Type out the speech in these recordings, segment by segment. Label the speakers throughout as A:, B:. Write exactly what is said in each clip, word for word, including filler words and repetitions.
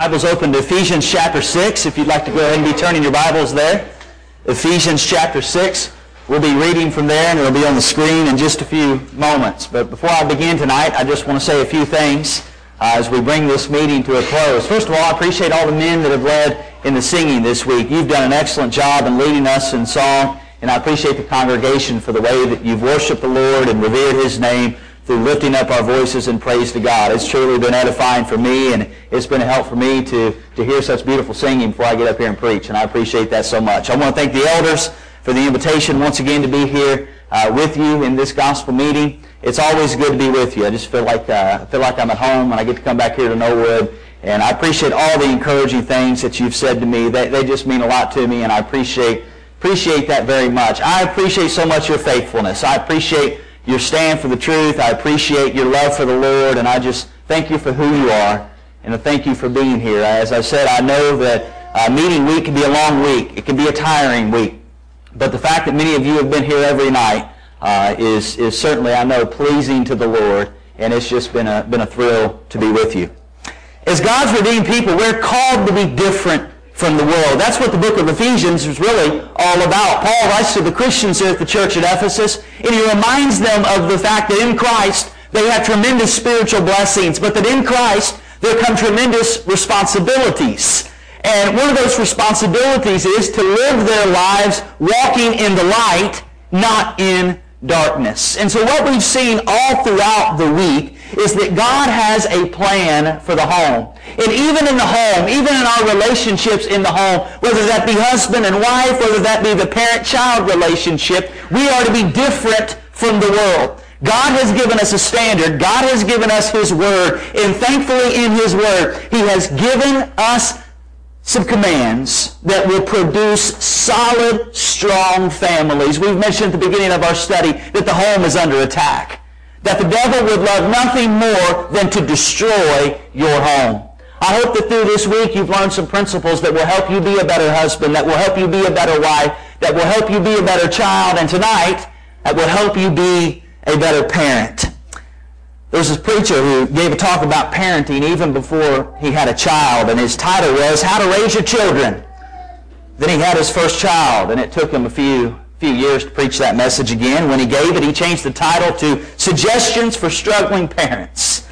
A: Bibles open to Ephesians chapter six, if you'd like to go ahead and be turning your Bibles there. Ephesians chapter six. We'll be reading from there, and it'll be on the screen in just a few moments. But before I begin tonight, I just want to say a few things uh, as we bring this meeting to a close. First of all, I appreciate all the men that have led in the singing this week. You've done an excellent job in leading us in song, and I appreciate the congregation for the way that you've worshiped the Lord and revered His name through lifting up our voices in praise to God. It's truly been edifying for me, and it's been a help for me to, to hear such beautiful singing before I get up here and preach, and I appreciate that so much. I want to thank the elders for the invitation once again to be here uh, with you in this gospel meeting. It's always good to be with you. I just feel like uh, I feel like I'm at home when I get to come back here to Norwood, and I appreciate all the encouraging things that you've said to me. They, they just mean a lot to me, and I appreciate appreciate that very much. I appreciate so much your faithfulness. I appreciate your stand for the truth. I appreciate your love for the Lord, and I just thank you for who you are, and I thank you for being here. As I said, I know that uh, meeting week can be a long week. It can be a tiring week. But the fact that many of you have been here every night uh, is, is certainly, I know, pleasing to the Lord, and it's just been a, been a thrill to be with you. As God's redeemed people, we're called to be different from the world. That's what the book of Ephesians is really all about. Paul writes to the Christians here at the church at Ephesus, and he reminds them of the fact that in Christ they have tremendous spiritual blessings, but that in Christ there come tremendous responsibilities. And one of those responsibilities is to live their lives walking in the light, not in darkness. And so what we've seen all throughout the week is that God has a plan for the home. And even in the home, even in our relationships in the home, whether that be husband and wife, whether that be the parent-child relationship, we are to be different from the world. God has given us a standard. God has given us His Word. And thankfully in His Word, He has given us some commands that will produce solid, strong families. We've mentioned at the beginning of our study that the home is under attack, that the devil would love nothing more than to destroy your home. I hope that through this week you've learned some principles that will help you be a better husband, that will help you be a better wife, that will help you be a better child, and tonight, that will help you be a better parent. There was this preacher who gave a talk about parenting even before he had a child, and his title was How to Raise Your Children. Then he had his first child, and it took him a few, few years to preach that message again. When he gave it, he changed the title to Suggestions for Struggling Parents.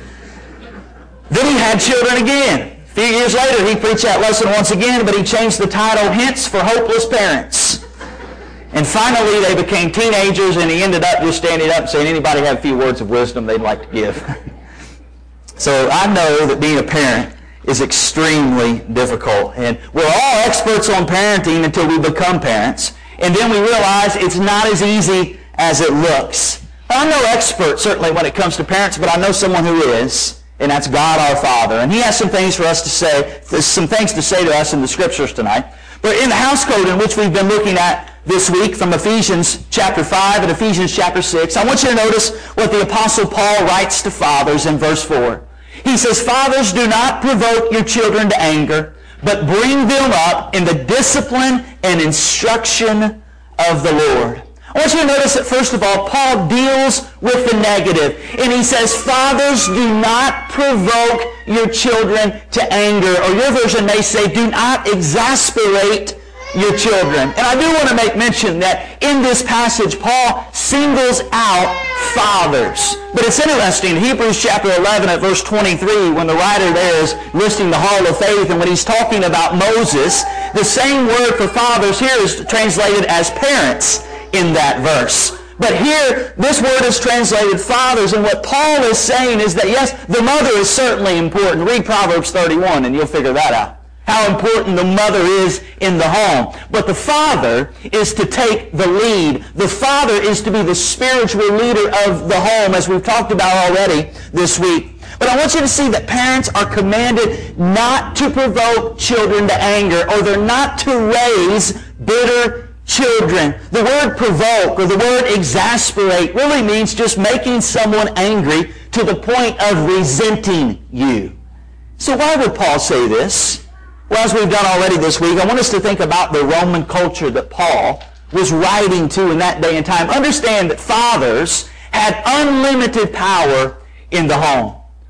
A: Then he had children again. A few years later, he preached that lesson once again, but he changed the title Hints for Hopeless Parents. And finally, they became teenagers, and he ended up just standing up and saying, anybody have a few words of wisdom they'd like to give? So I know that being a parent is extremely difficult. And we're all experts on parenting until we become parents. And then we realize it's not as easy as it looks. I'm no expert, certainly, when it comes to parents, but I know someone who is, and that's God our Father. And He has some things for us to say, some things to say to us in the Scriptures tonight. But in the house code in which we've been looking at this week from Ephesians chapter five and Ephesians chapter six, I want you to notice what the Apostle Paul writes to fathers in verse four. He says, Fathers, do not provoke your children to anger, but bring them up in the discipline and instruction of the Lord. I want you to notice that, first of all, Paul deals with the negative. And he says, Fathers, do not provoke your children to anger. Or your version may say, do not exasperate your children. And I do want to make mention that in this passage, Paul singles out fathers. But it's interesting, Hebrews chapter eleven at verse twenty-three, when the writer there is listing the hall of faith, and when he's talking about Moses, the same word for fathers here is translated as parents in that verse. But here, this word is translated fathers, and what Paul is saying is that, yes, the mother is certainly important. Read Proverbs thirty-one, and you'll figure that out. How important the mother is in the home. But the father is to take the lead. The father is to be the spiritual leader of the home, as we've talked about already this week. But I want you to see that parents are commanded not to provoke children to anger, or they're not to raise bitter children. The word provoke, or the word exasperate, really means just making someone angry to the point of resenting you. So why would Paul say this? Well, as we've done already this week, I want us to think about the Roman culture that Paul was writing to in that day and time. Understand that fathers had unlimited power in the home.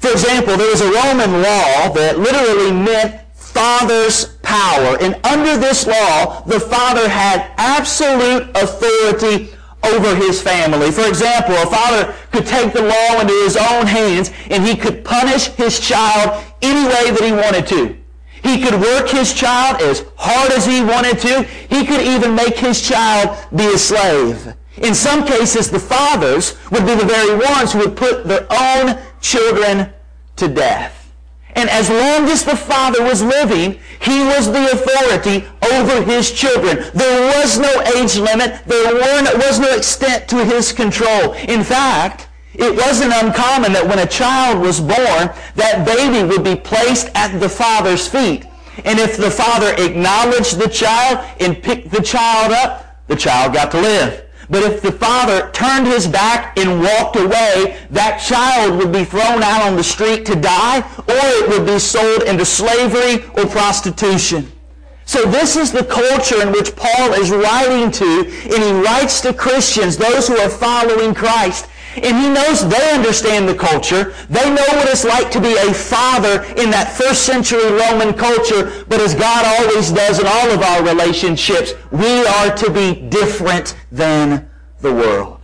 A: For example, there was a Roman law that literally meant father's power. And under this law, the father had absolute authority over his family. For example, a father could take the law into his own hands and he could punish his child any way that he wanted to. He could work his child as hard as he wanted to. He could even make his child be a slave. In some cases, the fathers would be the very ones who would put their own children to death. And as long as the father was living, he was the authority over his children. There was no age limit. There was no extent to his control. In fact, it wasn't uncommon that when a child was born, that baby would be placed at the father's feet. And if the father acknowledged the child and picked the child up, the child got to live. But if the father turned his back and walked away, that child would be thrown out on the street to die, or it would be sold into slavery or prostitution. So this is the culture in which Paul is writing to, and he writes to Christians, those who are following Christ. And he knows they understand the culture. They know what it's like to be a father in that first century Roman culture. But as God always does in all of our relationships, we are to be different than the world.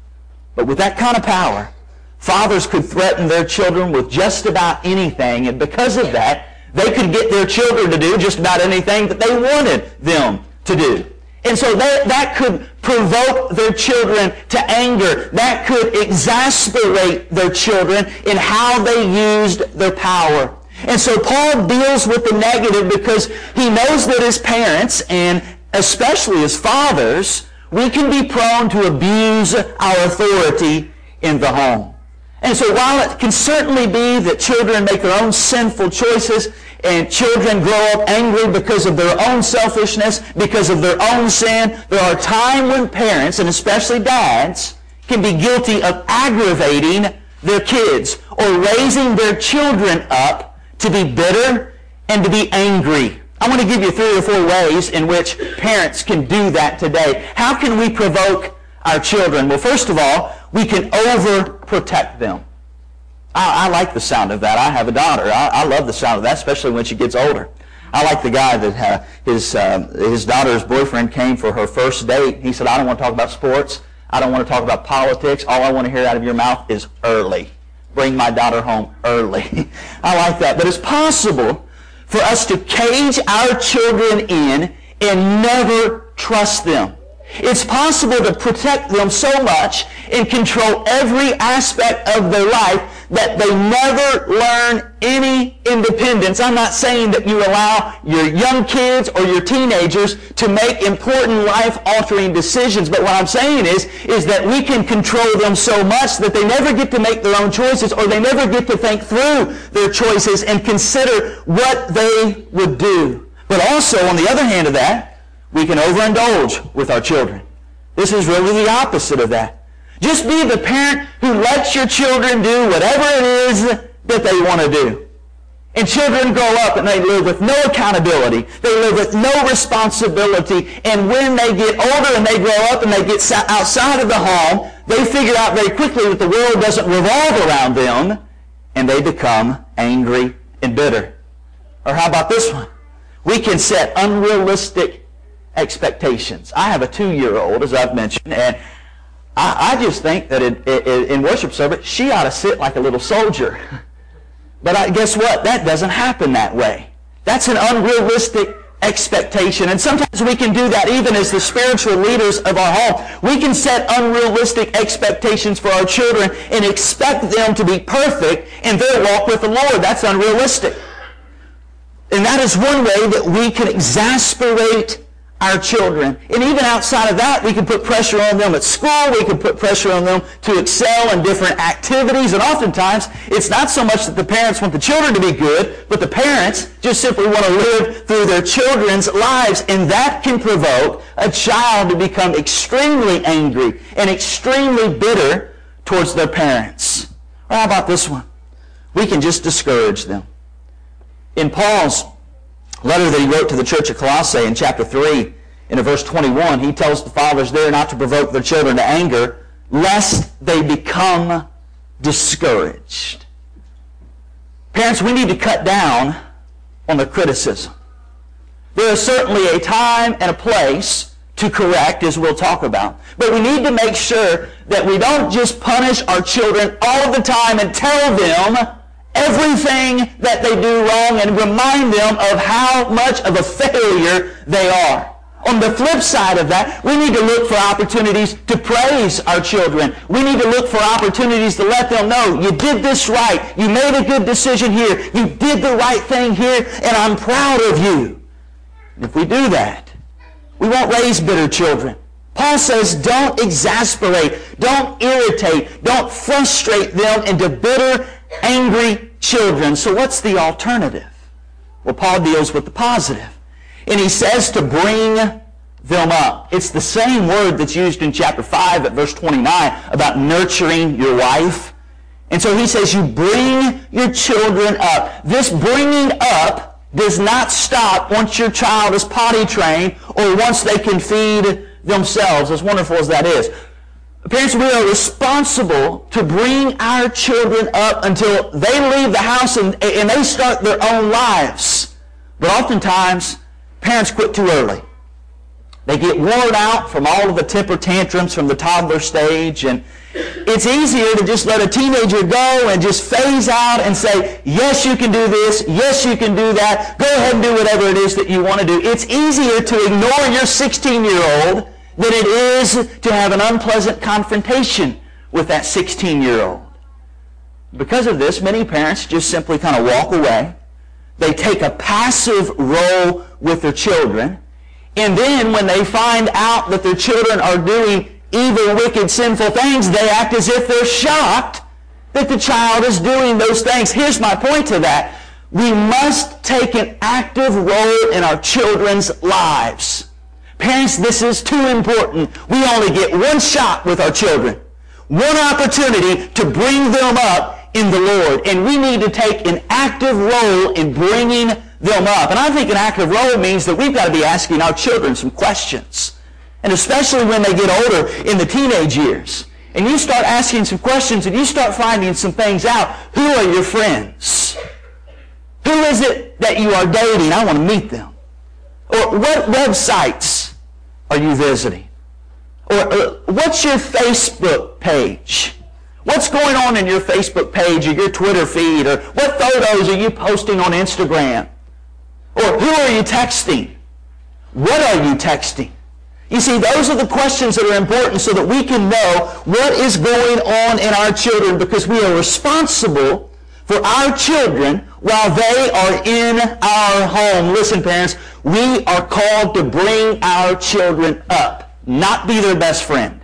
A: But with that kind of power, fathers could threaten their children with just about anything. And because of that, they could get their children to do just about anything that they wanted them to do. And so that, that could provoke their children to anger. That could exasperate their children in how they used their power. And so Paul deals with the negative because he knows that as parents, and especially as fathers, we can be prone to abuse our authority in the home. And so while it can certainly be that children make their own sinful choices, and children grow up angry because of their own selfishness, because of their own sin, there are times when parents, and especially dads, can be guilty of aggravating their kids or raising their children up to be bitter and to be angry. I want to give you three or four ways in which parents can do that today. How can we provoke our children? Well, first of all, we can overprotect them. I, I like the sound of that. I have a daughter. I, I love the sound of that, especially when she gets older. I like the guy that uh, his uh, his daughter's boyfriend came for her first date. He said, I don't want to talk about sports. I don't want to talk about politics. All I want to hear out of your mouth is early. Bring my daughter home early. I like that. But it's possible for us to cage our children in and never trust them. It's possible to protect them so much and control every aspect of their life that they never learn any independence. I'm not saying that you allow your young kids or your teenagers to make important life-altering decisions, but what I'm saying is, is that we can control them so much that they never get to make their own choices, or they never get to think through their choices and consider what they would do. But also, on the other hand of that, we can overindulge with our children. This is really the opposite of that. Just be the parent who lets your children do whatever it is that they want to do. And children grow up and they live with no accountability. They live with no responsibility. And when they get older and they grow up and they get outside of the home, they figure out very quickly that the world doesn't revolve around them, and they become angry and bitter. Or how about this one? We can set unrealistic expectations. I have a two-year-old, as I've mentioned, and I, I just think that in, in, in worship service, she ought to sit like a little soldier. But I, guess what? That doesn't happen that way. That's an unrealistic expectation. And sometimes we can do that even as the spiritual leaders of our home. We can set unrealistic expectations for our children and expect them to be perfect in their walk with the Lord. That's unrealistic. And that is one way that we can exasperate our children. And even outside of that, we can put pressure on them at school. We can put pressure on them to excel in different activities. And oftentimes, it's not so much that the parents want the children to be good, but the parents just simply want to live through their children's lives. And that can provoke a child to become extremely angry and extremely bitter towards their parents. Or how about this one? We can just discourage them. In Paul's letter that he wrote to the church of Colossae in chapter three, in verse twenty-one, he tells the fathers there not to provoke their children to anger, lest they become discouraged. Parents, we need to cut down on the criticism. There is certainly a time and a place to correct, as we'll talk about. But we need to make sure that we don't just punish our children all the time and tell them everything that they do wrong and remind them of how much of a failure they are. On the flip side of that, we need to look for opportunities to praise our children. We need to look for opportunities to let them know, you did this right, you made a good decision here, you did the right thing here, and I'm proud of you. And if we do that, we won't raise bitter children. Paul says, don't exasperate, don't irritate, don't frustrate them into bitter, angry children. So what's the alternative? Well, Paul deals with the positive. And he says to bring them up. It's the same word that's used in chapter five at verse twenty-nine about nurturing your wife. And so he says you bring your children up. This bringing up does not stop once your child is potty trained or once they can feed themselves, as wonderful as that is. Parents, we are responsible to bring our children up until they leave the house and, and they start their own lives. But oftentimes, parents quit too early. They get worn out from all of the temper tantrums from the toddler stage, and it's easier to just let a teenager go and just phase out and say, yes, you can do this, yes, you can do that, go ahead and do whatever it is that you want to do. It's easier to ignore your sixteen-year-old than it is to have an unpleasant confrontation with that sixteen-year-old. Because of this, many parents just simply kind of walk away. They take a passive role with their children, and then when they find out that their children are doing evil, wicked, sinful things, they act as if they're shocked that the child is doing those things. Here's my point to that. We must take an active role in our children's lives. Parents, this is too important. We only get one shot with our children, one opportunity to bring them up in the Lord. And we need to take an active role in bringing them up. And I think an active role means that we've got to be asking our children some questions. And especially when they get older in the teenage years. And you start asking some questions and you start finding some things out. Who are your friends? Who is it that you are dating? I want to meet them. Or what websites are you visiting? Or uh, what's your Facebook page? What's going on in your Facebook page or your Twitter feed? Or what photos are you posting on Instagram? Or who are you texting? What are you texting? You see, those are the questions that are important so that we can know what is going on in our children, because we are responsible for our children while they are in our home. Listen, parents, we are called to bring our children up, not be their best friend.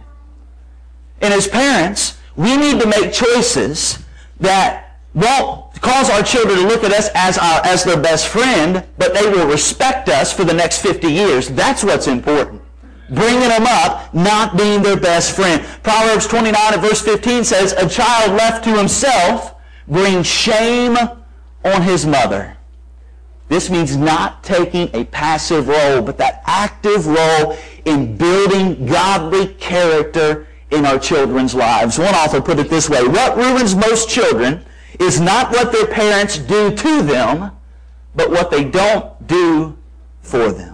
A: And as parents, we need to make choices that won't cause our children to look at us as our, as their best friend, but they will respect us for the next fifty years. That's what's important. Bringing them up, not being their best friend. Proverbs twenty-nine and verse fifteen says, a child left to himself brings shame on his mother. This means not taking a passive role, but that active role in building godly character in our children's lives. One author put it this way: what ruins most children is not what their parents do to them, but what they don't do for them.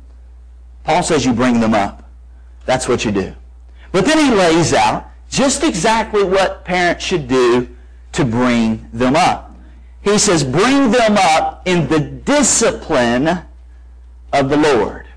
A: Paul says you bring them up. That's what you do. But then he lays out just exactly what parents should do to bring them up. He says, bring them up in the discipline of the Lord.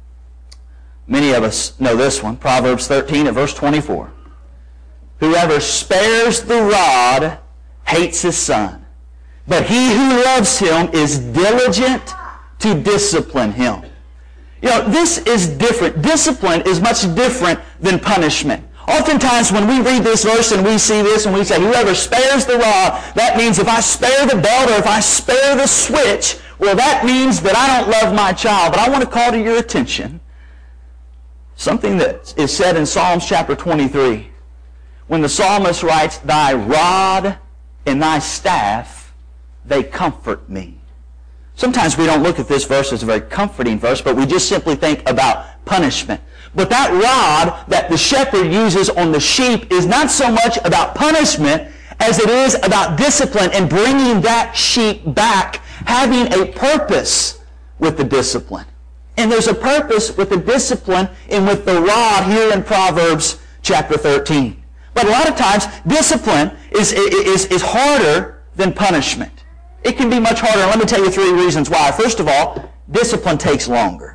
A: Many of us know this one, Proverbs thirteen and verse twenty-four. Whoever spares the rod hates his son, but he who loves him is diligent to discipline him. You know, this is different. Discipline is much different than punishment. Oftentimes when we read this verse and we see this and we say, whoever spares the rod, that means if I spare the belt or if I spare the switch, well, that means that I don't love my child. But I want to call to your attention something that is said in Psalms chapter twenty-three. When the psalmist writes, thy rod and thy staff, they comfort me. Sometimes we don't look at this verse as a very comforting verse, but we just simply think about punishment. But that rod that the shepherd uses on the sheep is not so much about punishment as it is about discipline and bringing that sheep back, having a purpose with the discipline. And there's a purpose with the discipline and with the rod here in Proverbs chapter thirteen. But a lot of times, discipline is, is, is harder than punishment. It can be much harder. And let me tell you three reasons why. First of all, discipline takes longer.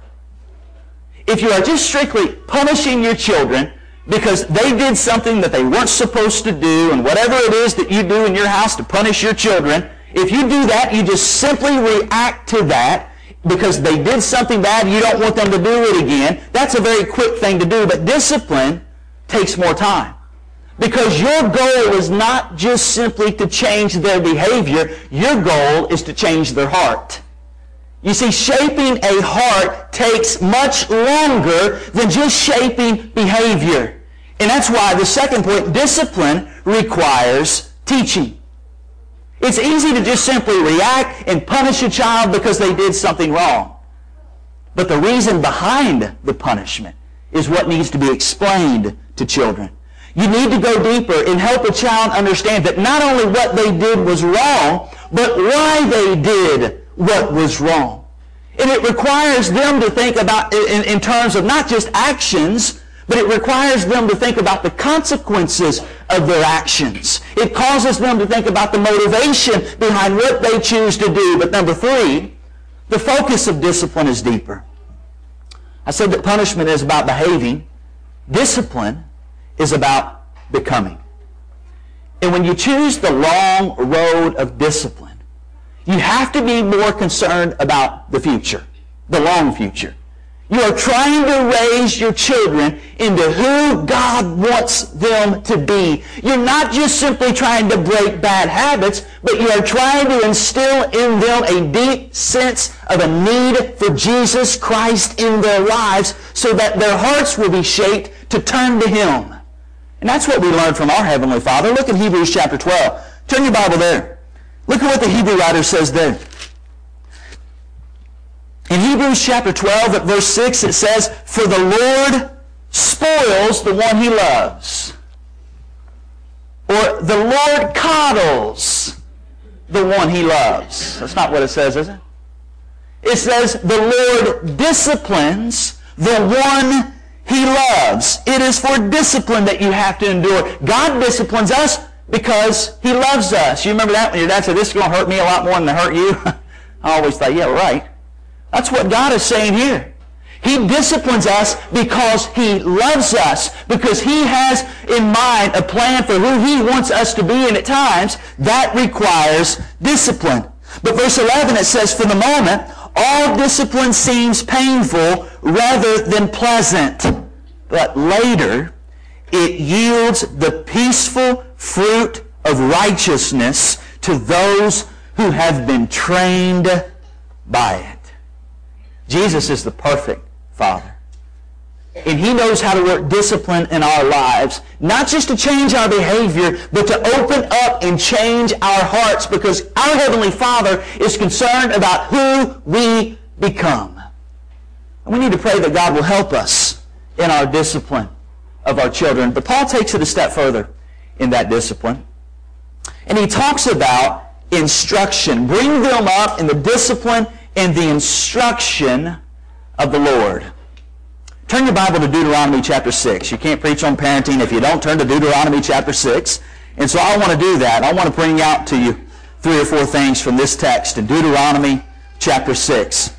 A: If you are just strictly punishing your children because they did something that they weren't supposed to do, and whatever it is that you do in your house to punish your children, if you do that, you just simply react to that because they did something bad, you don't want them to do it again. That's a very quick thing to do, but discipline takes more time. Because your goal is not just simply to change their behavior, your goal is to change their heart. You see, shaping a heart takes much longer than just shaping behavior. And that's why the second point, discipline requires teaching. It's easy to just simply react and punish a child because they did something wrong. But the reason behind the punishment is what needs to be explained to children. You need to go deeper and help a child understand that not only what they did was wrong, but why they did what was wrong. And it requires them to think about, in, in terms of not just actions, but it requires them to think about the consequences of their actions. It causes them to think about the motivation behind what they choose to do. But number three, the focus of discipline is deeper. I said that punishment is about behaving. Discipline is about becoming. And when you choose the long road of discipline, you have to be more concerned about the future, the long future. You are trying to raise your children into who God wants them to be. You're not just simply trying to break bad habits, but you are trying to instill in them a deep sense of a need for Jesus Christ in their lives so that their hearts will be shaped to turn to Him. And that's what we learn from our Heavenly Father. Look at Hebrews chapter twelve. Turn your Bible there. Look at what the Hebrew writer says there. In Hebrews chapter twelve at verse six it says, "For the Lord spoils the one He loves." Or, "The Lord coddles the one He loves." That's not what it says, is it? It says, "The Lord disciplines the one He loves." It is for discipline that you have to endure. God disciplines us because He loves us. You remember that when your dad said, "This is going to hurt me a lot more than to hurt you"? I always thought, yeah, right. That's what God is saying here. He disciplines us because He loves us, because He has in mind a plan for who He wants us to be, and at times that requires discipline. But verse eleven it says, "For the moment, all discipline seems painful rather than pleasant, but later it yields the peaceful fruit of righteousness to those who have been trained by it." Jesus is the perfect Father. And He knows how to work discipline in our lives, not just to change our behavior, but to open up and change our hearts, because our Heavenly Father is concerned about who we become. And we need to pray that God will help us in our discipline of our children. But Paul takes it a step further in that discipline. And he talks about instruction. Bring them up in the discipline and the instruction of the Lord. Turn your Bible to Deuteronomy chapter six. You can't preach on parenting if you don't turn to Deuteronomy chapter six. And so I want to do that. I want to bring out to you three or four things from this text in Deuteronomy chapter six.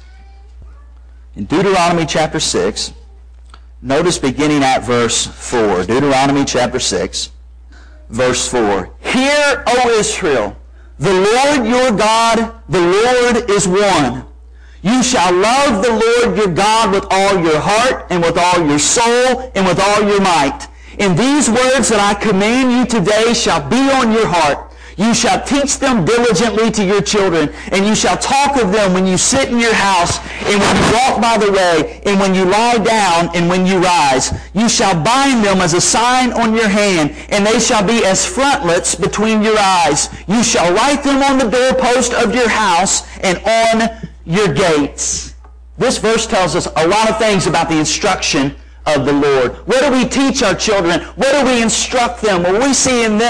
A: In Deuteronomy chapter six, notice beginning at verse four. Deuteronomy chapter six, verse four. "Hear, O Israel, the Lord your God, the Lord is one. You shall love the Lord your God with all your heart and with all your soul and with all your might. And these words that I command you today shall be on your heart. You shall teach them diligently to your children, and you shall talk of them when you sit in your house, and when you walk by the way, and when you lie down, and when you rise. You shall bind them as a sign on your hand, and they shall be as frontlets between your eyes. You shall write them on the doorpost of your house and on your gates." This verse tells us a lot of things about the instruction of the Lord. What do we teach our children? What do we instruct them? Well, we see in this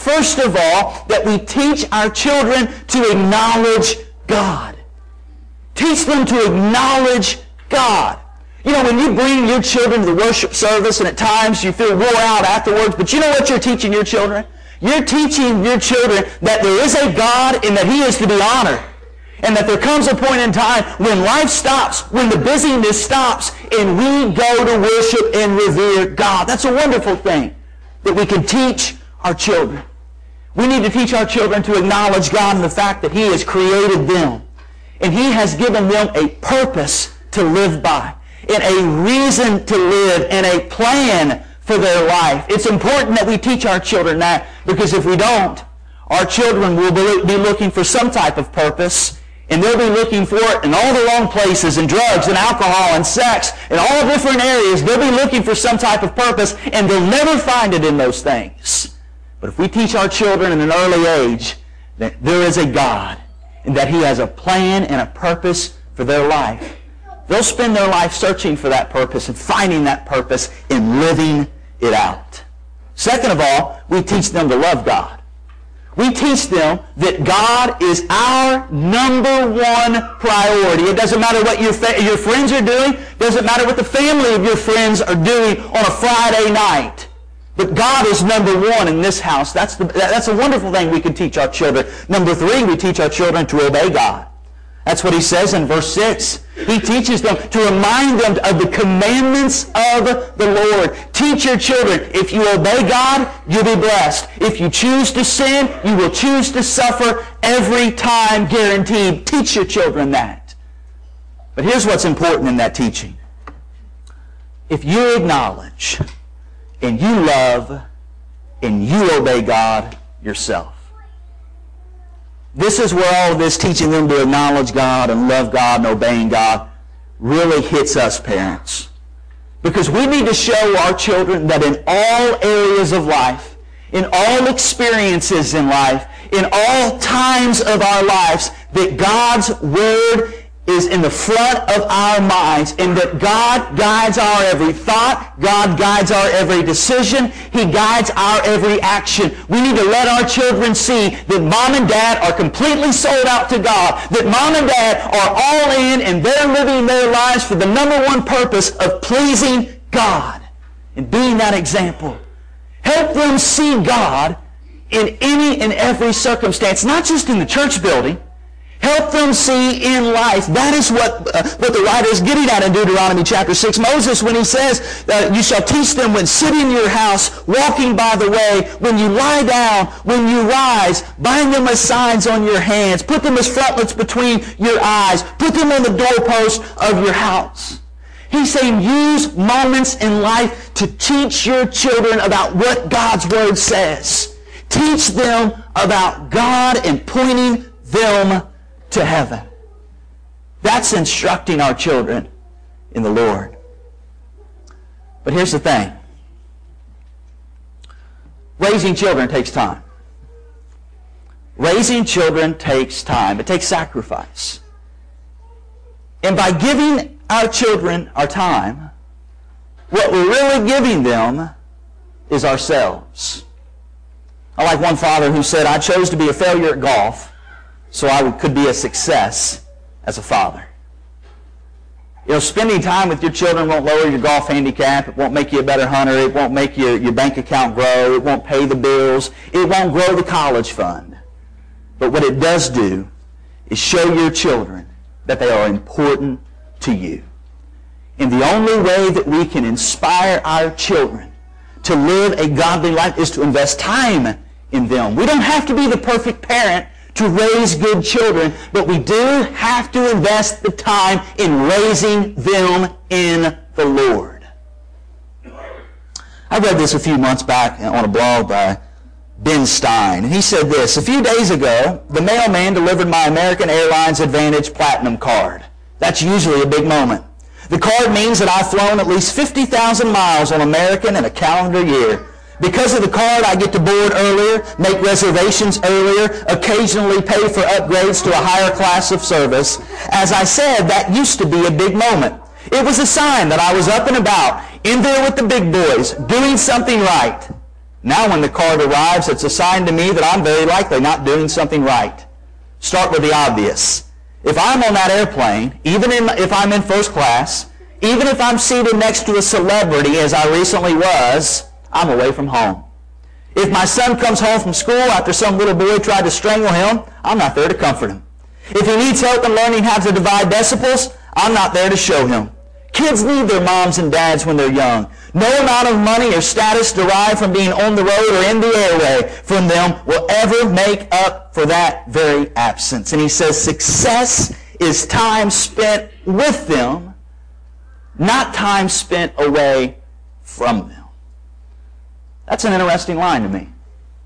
A: first of all, that we teach our children to acknowledge God. Teach them to acknowledge God. You know, when you bring your children to the worship service and at times you feel wore out afterwards, but you know what you're teaching your children? You're teaching your children that there is a God and that He is to be honored. And that there comes a point in time when life stops, when the busyness stops, and we go to worship and revere God. That's a wonderful thing that we can teach our children. We need to teach our children to acknowledge God and the fact that He has created them. And He has given them a purpose to live by, and a reason to live, and a plan for their life. It's important that we teach our children that, because if we don't, our children will be looking for some type of purpose, and they'll be looking for it in all the wrong places, in drugs and alcohol and sex, in all different areas. They'll be looking for some type of purpose, and they'll never find it in those things. But if we teach our children in an early age that there is a God, and that He has a plan and a purpose for their life, they'll spend their life searching for that purpose and finding that purpose and living it out. Second of all, we teach them to love God. We teach them that God is our number one priority. It doesn't matter what your, fa- your friends are doing. It doesn't matter what the family of your friends are doing on a Friday night. But God is number one in this house. That's, the, that's a wonderful thing we can teach our children. Number three, we teach our children to obey God. That's what he says in verse six. He teaches them to remind them of the commandments of the Lord. Teach your children, if you obey God, you'll be blessed. If you choose to sin, you will choose to suffer every time, guaranteed. Teach your children that. But here's what's important in that teaching. If you acknowledge and you love and you obey God yourself, this is where all of this teaching them to acknowledge God and love God and obeying God really hits us parents. Because we need to show our children that in all areas of life, in all experiences in life, in all times of our lives, that God's Word is in the front of our minds, and that God guides our every thought, God guides our every decision, He guides our every action. We need to let our children see that mom and dad are completely sold out to God, that mom and dad are all in and they're living their lives for the number one purpose of pleasing God and being that example. Help them see God in any and every circumstance, not just in the church building. Help them see in life. That is what, uh, what the writer is getting at in Deuteronomy chapter six. Moses, when he says, uh, you shall teach them when sitting in your house, walking by the way, when you lie down, when you rise, bind them as signs on your hands, put them as frontlets between your eyes, put them on the doorpost of your house. He's saying use moments in life to teach your children about what God's Word says. Teach them about God and pointing them to heaven. That's instructing our children in the Lord. But here's the thing. Raising children takes time. Raising children takes time. It takes sacrifice. And by giving our children our time, what we're really giving them is ourselves. I like one father who said, I chose to be a failure at golf so I could be a success as a father. You know, spending time with your children won't lower your golf handicap. It won't make you a better hunter. It won't make your, your bank account grow. It won't pay the bills. It won't grow the college fund. But what it does do is show your children that they are important to you. And the only way that we can inspire our children to live a godly life is to invest time in them. We don't have to be the perfect parent to raise good children, but we do have to invest the time in raising them in the Lord. I read this a few months back on a blog by Ben Stein, and he said this: a few days ago, the mailman delivered my American Airlines Advantage Platinum card. That's usually a big moment. The card means that I've flown at least fifty thousand miles on American in a calendar year. Because of the card, I get to board earlier, make reservations earlier, occasionally pay for upgrades to a higher class of service. As I said, that used to be a big moment. It was a sign that I was up and about, in there with the big boys, doing something right. Now when the card arrives, it's a sign to me that I'm very likely not doing something right. Start with the obvious. If I'm on that airplane, even in, if I'm in first class, even if I'm seated next to a celebrity, as I recently was, I'm away from home. If my son comes home from school after some little boy tried to strangle him, I'm not there to comfort him. If he needs help in learning how to divide decibels, I'm not there to show him. Kids need their moms and dads when they're young. No amount of money or status derived from being on the road or in the airway from them will ever make up for that very absence. And he says success is time spent with them, not time spent away from them. That's an interesting line to me.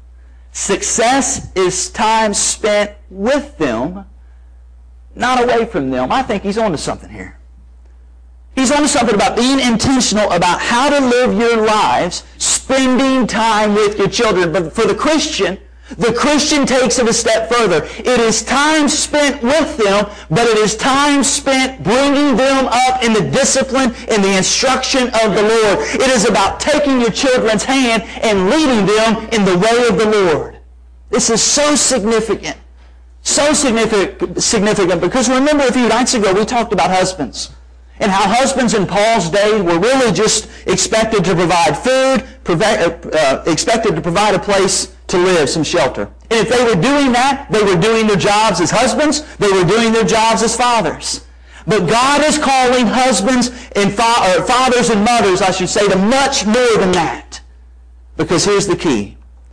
A: Success is time spent with them, not away from them. I think he's on to something here. He's on to something about being intentional about how to live your lives, spending time with your children. But for the Christian, the Christian takes it a step further. It is time spent with them, but it is time spent bringing them up in the discipline and the instruction of the Lord. It is about taking your children's hand and leading them in the way of the Lord. This is so significant. So significant, significant because remember a few nights ago we talked about husbands. And how husbands in Paul's day were really just expected to provide food, provi- uh, expected to provide a place to live, some shelter. And if they were doing that, they were doing their jobs as husbands, they were doing their jobs as fathers. But God is calling husbands and fa- or fathers and mothers, I should say, to much more than that. Because here's the key.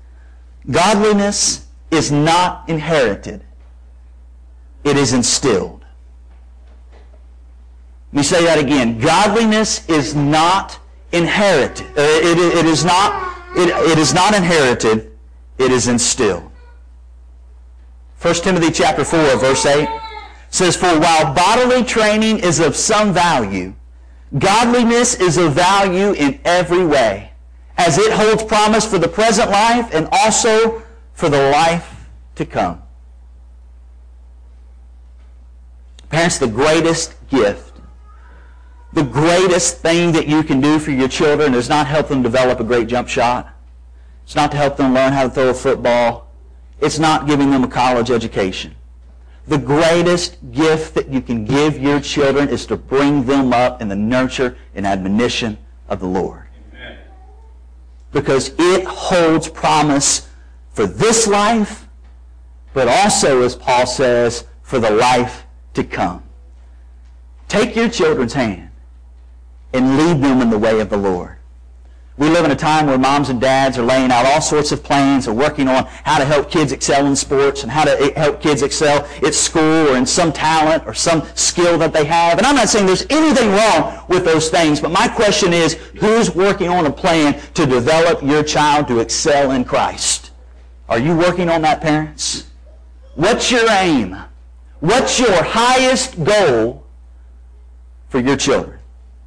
A: Godliness is not inherited. It is instilled. Let me say that again. Godliness is not inherited. Uh, it, it is not. It, it is not inherited. It is instilled. First Timothy chapter four, verse eight says, "For while bodily training is of some value, godliness is of value in every way, as it holds promise for the present life and also for the life to come." Parents, the greatest gift, the greatest thing that you can do for your children is not help them develop a great jump shot. It's not to help them learn how to throw a football. It's not giving them a college education. The greatest gift that you can give your children is to bring them up in the nurture and admonition of the Lord. Amen. Because it holds promise for this life, but also, as Paul says, for the life to come. Take your children's hand and lead them in the way of the Lord. We live in a time where moms and dads are laying out all sorts of plans and working on how to help kids excel in sports and how to help kids excel at school or in some talent or some skill that they have. And I'm not saying there's anything wrong with those things, but my question is, who's working on a plan to develop your child to excel in Christ? Are you working on that, parents? What's your aim? What's your highest goal for your children?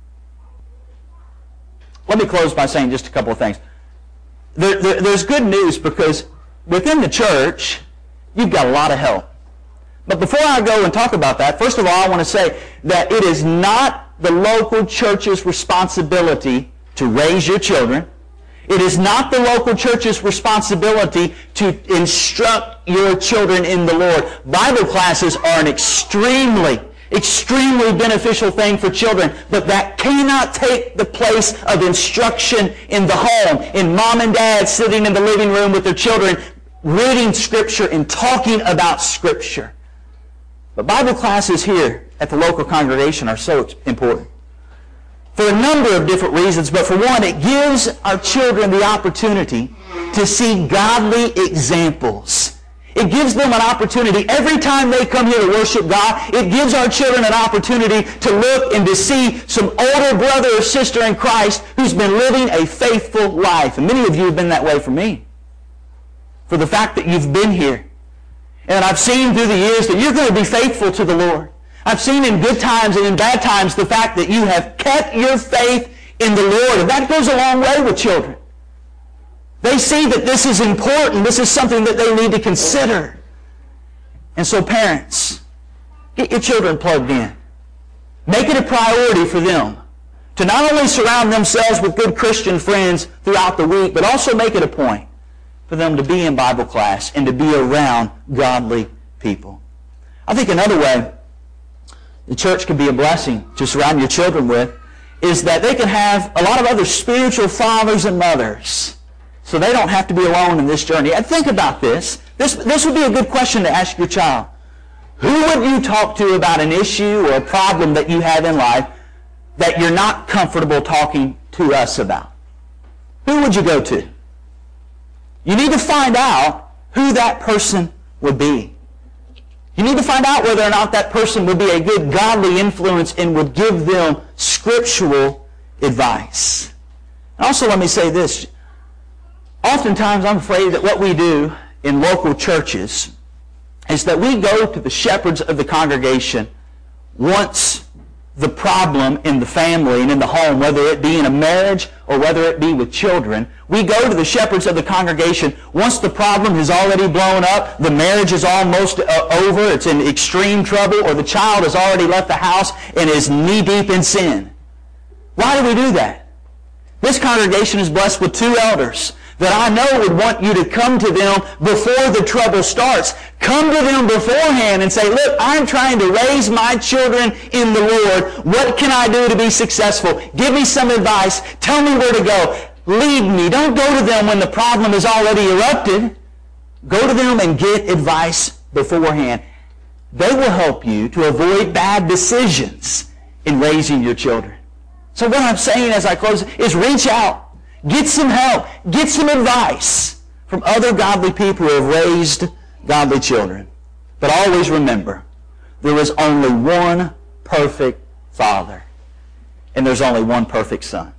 A: Let me close by saying just a couple of things. There, there, there's good news because within the church, you've got a lot of help. But before I go and talk about that, first of all, I want to say that it is not the local church's responsibility to raise your children. It is not the local church's responsibility to instruct your children in the Lord. Bible classes are an extremely Extremely beneficial thing for children, but that cannot take the place of instruction in the home, in mom and dad sitting in the living room with their children, reading Scripture and talking about Scripture. But Bible classes here at the local congregation are so important for a number of different reasons, but for one, it gives our children the opportunity to see godly examples. It gives them an opportunity. Every time they come here to worship God, it gives our children an opportunity to look and to see some older brother or sister in Christ who's been living a faithful life. And many of you have been that way for me. For the fact that you've been here. And I've seen through the years that you're going to be faithful to the Lord. I've seen in good times and in bad times the fact that you have kept your faith in the Lord. And that goes a long way with children. They see that this is important. This is something that they need to consider. And so parents, get your children plugged in. Make it a priority for them to not only surround themselves with good Christian friends throughout the week, but also make it a point for them to be in Bible class and to be around godly people. I think another way the church can be a blessing to surround your children with is that they can have a lot of other spiritual fathers and mothers, so they don't have to be alone in this journey. And think about this. This, this would be a good question to ask your child. Who would you talk to about an issue or a problem that you have in life that you're not comfortable talking to us about? Who would you go to? You need to find out who that person would be. You need to find out whether or not that person would be a good godly influence and would give them scriptural advice. And also let me say this. Oftentimes I'm afraid that what we do in local churches is that we go to the shepherds of the congregation once the problem in the family and in the home, whether it be in a marriage or whether it be with children. We go to the shepherds of the congregation once the problem has already blown up, the marriage is almost uh, over, it's in extreme trouble, or the child has already left the house and is knee-deep in sin. Why do we do that? This congregation is blessed with two elders that I know would want you to come to them before the trouble starts. Come to them beforehand and say, look, I'm trying to raise my children in the Lord. What can I do to be successful? Give me some advice. Tell me where to go. Lead me. Don't go to them when the problem has already erupted. Go to them and get advice beforehand. They will help you to avoid bad decisions in raising your children. So what I'm saying as I close is reach out. Get some help. Get some advice from other godly people who have raised godly children. But always remember, there is only one perfect Father, and there's only one perfect Son.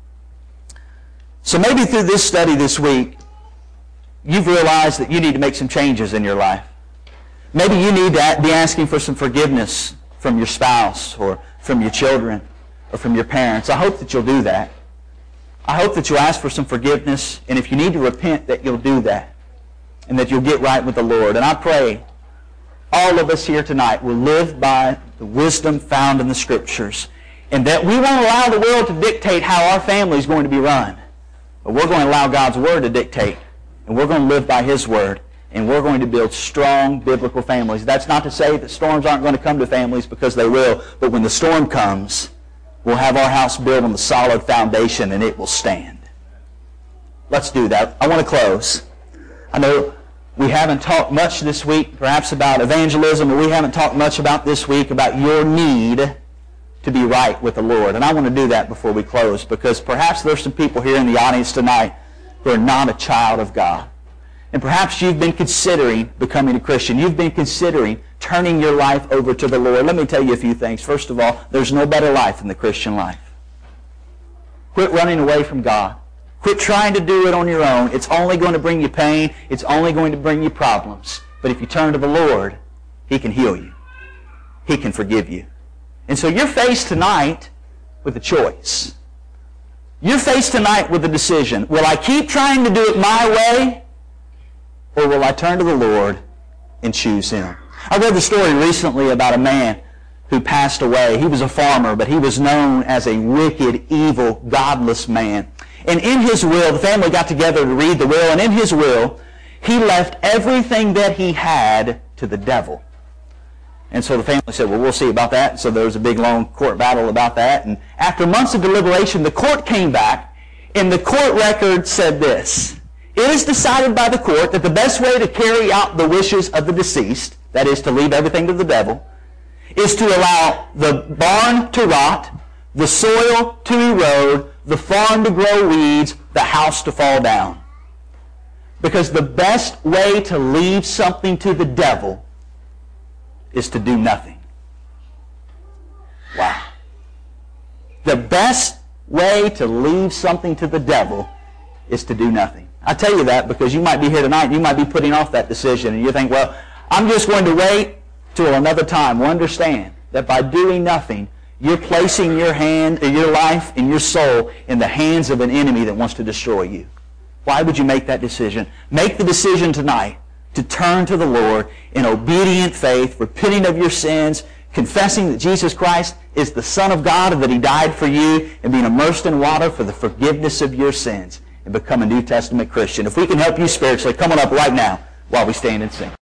A: So maybe through this study this week, you've realized that you need to make some changes in your life. Maybe you need to be asking for some forgiveness from your spouse or from your children or from your parents. I hope that you'll do that. I hope that you'll ask for some forgiveness, and if you need to repent, that you'll do that, and that you'll get right with the Lord. And I pray all of us here tonight will live by the wisdom found in the Scriptures, and that we won't allow the world to dictate how our family is going to be run, but we're going to allow God's Word to dictate, and we're going to live by His Word, and we're going to build strong biblical families. That's not to say that storms aren't going to come to families, because they will, but when the storm comes, we'll have our house built on the solid foundation, and it will stand. Let's do that. I want to close. I know we haven't talked much this week, perhaps about evangelism, or we haven't talked much about this week about your need to be right with the Lord. And I want to do that before we close, because perhaps there's some people here in the audience tonight who are not a child of God. And perhaps you've been considering becoming a Christian. You've been considering turning your life over to the Lord. Let me tell you a few things. First of all, there's no better life than the Christian life. Quit running away from God. Quit trying to do it on your own. It's only going to bring you pain. It's only going to bring you problems. But if you turn to the Lord, He can heal you. He can forgive you. And so you're faced tonight with a choice. You're faced tonight with a decision. Will I keep trying to do it my way, or will I turn to the Lord and choose Him? I read the story recently about a man who passed away. He was a farmer, but he was known as a wicked, evil, godless man. And in his will, the family got together to read the will, and in his will, he left everything that he had to the devil. And so the family said, well, we'll see about that. So there was a big, long court battle about that. And after months of deliberation, the court came back, and the court record said this: it is decided by the court that the best way to carry out the wishes of the deceased, that is, to leave everything to the devil, is to allow the barn to rot, the soil to erode, the farm to grow weeds, the house to fall down. Because the best way to leave something to the devil is to do nothing. Wow. The best way to leave something to the devil is to do nothing. I tell you that because you might be here tonight and you might be putting off that decision, and you think, well, I'm just going to wait till another time. Well, understand that by doing nothing, you're placing your hand, your life, and your soul in the hands of an enemy that wants to destroy you. Why would you make that decision? Make the decision tonight to turn to the Lord in obedient faith, repenting of your sins, confessing that Jesus Christ is the Son of God and that He died for you, and being immersed in water for the forgiveness of your sins, and become a New Testament Christian. If we can help you spiritually, come on up right now while we stand and sing.